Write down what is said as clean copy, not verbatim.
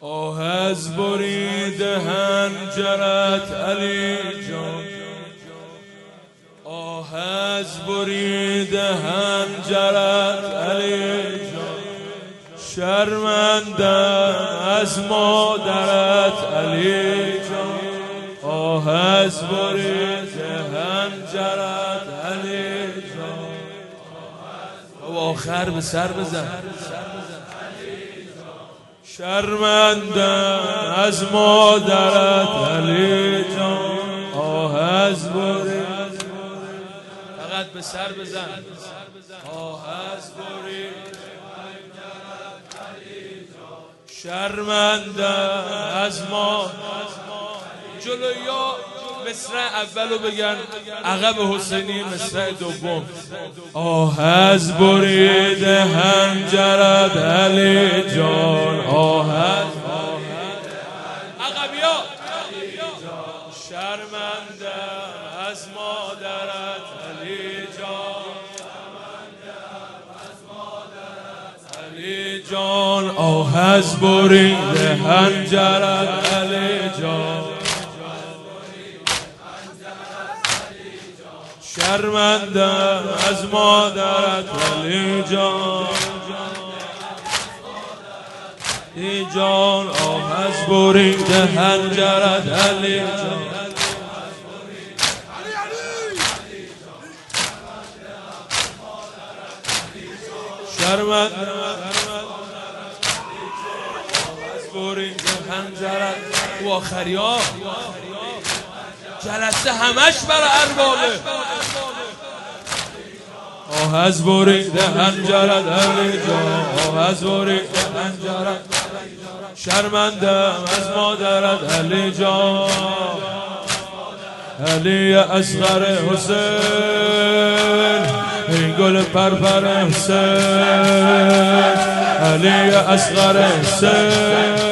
آه از برید هنجرت علی جان، آه از برید هنجرت علی جان، شرمندم از مادرت علی جان، آه از برید هنجرت علی جان. و آخر به سر بزن. شرمندم از مادرت علی جان، آه از برید، فقط به سر بزن. آه از برید شرمندم از ما. جلویا مصرع اولو بگن، عقب حسینی مصرع دوم. آه از برید هنجرت علی جان، آه از عقبیا. شرمندم از مادرت علی جان، علی جان، آه از برید هنجرت علی جان، شرمندم از مادرت علی جان، علی جان، آه از برید هنجرت علی جان، شرمندم از برید هنجرت. و آخریا جلسه همش برای اربابه. آه از برید هنجرت علی جان، آه از برید هنجرت، شرمندم از مادرت علی جان، علی اصغر حسین، ای گل پرپر حسین، علی اصغر حسین،